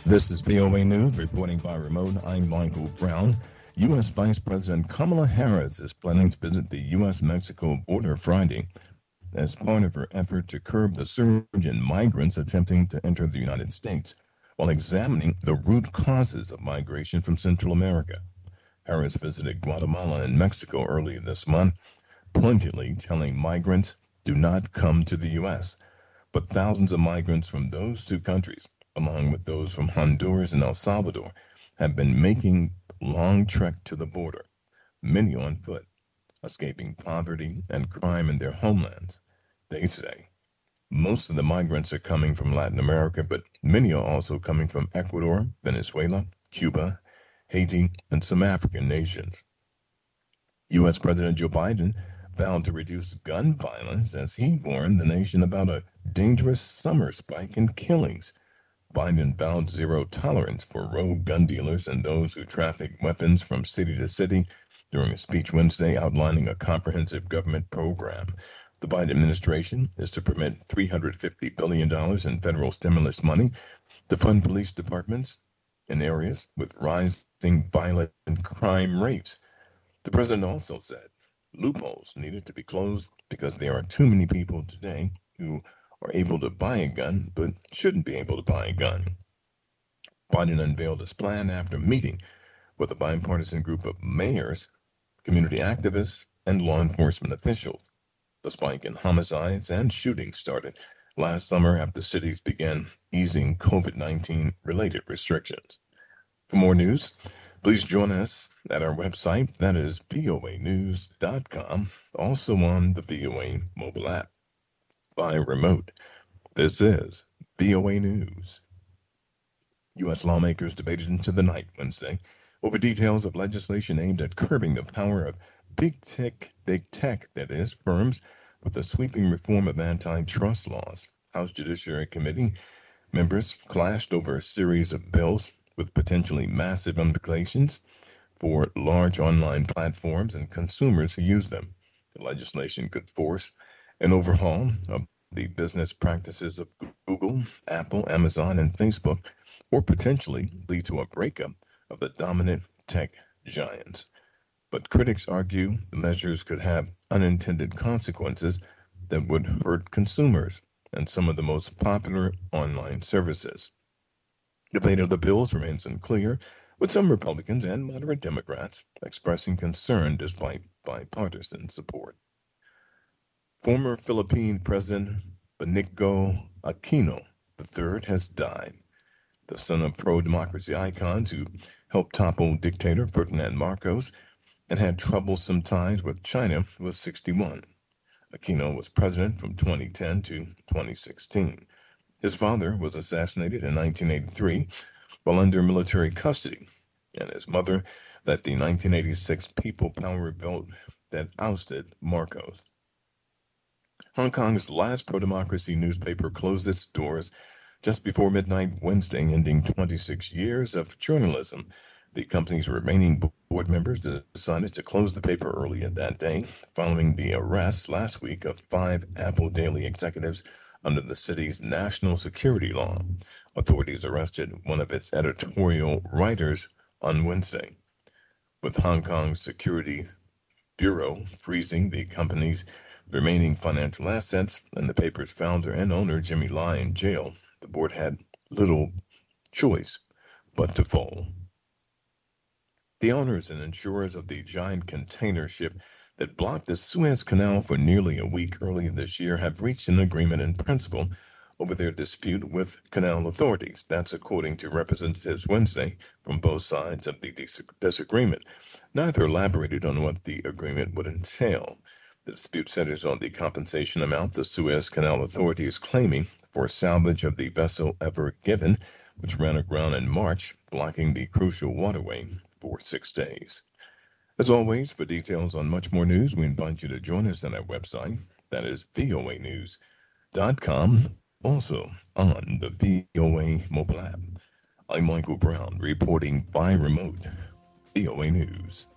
This is VOA News, reporting by remote. I'm Michael Brown. U.S. Vice President Kamala Harris is planning to visit the U.S.-Mexico border Friday as part of her effort to curb the surge in migrants attempting to enter the United States, while examining the root causes of migration from Central America. Harris visited Guatemala and Mexico early this month, pointedly telling migrants, do not come to the U.S. But thousands of migrants from those two countries, along with those from Honduras and El Salvador, have been making long trek to the border, many on foot, escaping poverty and crime in their homelands. They say most of the migrants are coming from Latin America, but many are also coming from Ecuador, Venezuela, Cuba, Haiti, and some African nations. U.S. President Joe Biden vowed to reduce gun violence as he warned the nation about a dangerous summer spike in killings. Biden vowed zero tolerance for rogue gun dealers and those who traffic weapons from city to city during a speech Wednesday outlining a comprehensive government program. The Biden administration is to permit $350 billion in federal stimulus money to fund police departments in areas with rising violent crime rates. The president also said loopholes needed to be closed because there are too many people today who are able to buy a gun but shouldn't be able to buy a gun. Biden unveiled his plan after meeting with a bipartisan group of mayors, community activists, and law enforcement officials. The spike in homicides and shootings started last summer after cities began easing COVID-19 related restrictions. For more news, please join us at our website, that is voanews.com, also on the VOA mobile app. By remote, this is VOA News. U.S. lawmakers debated into the night Wednesday over details of legislation aimed at curbing the power of big tech, that is, firms with a sweeping reform of antitrust laws. House Judiciary Committee members clashed over a series of bills with potentially massive implications for large online platforms and consumers who use them. The legislation could force an overhaul of the business practices of Google, Apple, Amazon, and Facebook, or potentially lead to a breakup of the dominant tech giants. But critics argue the measures could have unintended consequences that would hurt consumers and some of the most popular online services. Debate of the bills remains unclear, with some Republicans and moderate Democrats expressing concern despite bipartisan support. Former Philippine President Benigno Aquino III has died. The son of pro-democracy icons who helped topple dictator Ferdinand Marcos and had troublesome ties with China was 61. Aquino was president from 2010 to 2016. His father was assassinated in 1983 while under military custody, and his mother led the 1986 People Power revolt that ousted Marcos. Hong Kong's last pro-democracy newspaper closed its doors just before midnight Wednesday, ending 26 years of journalism. The company's remaining board members decided to close the paper earlier that day, following the arrests last week of 5 Apple Daily executives under the city's national security law. Authorities arrested one of its editorial writers on Wednesday, with Hong Kong's Security Bureau freezing the company's remaining financial assets and the paper's founder and owner, Jimmy Lai, in jail. The board had little choice but to fold. The owners and insurers of the giant container ship that blocked the Suez Canal for nearly a week earlier this year have reached an agreement in principle over their dispute with canal authorities. That's according to representatives Wednesday from both sides of the disagreement. Neither elaborated on what the agreement would entail. The dispute centers on the compensation amount the Suez Canal Authority is claiming for salvage of the vessel Ever Given, which ran aground in March, blocking the crucial waterway for 6 days. As always, for details on much more news, we invite you to join us on our website, that is voanews.com, also on the VOA mobile app. I'm Michael Brown, reporting by remote, VOA News.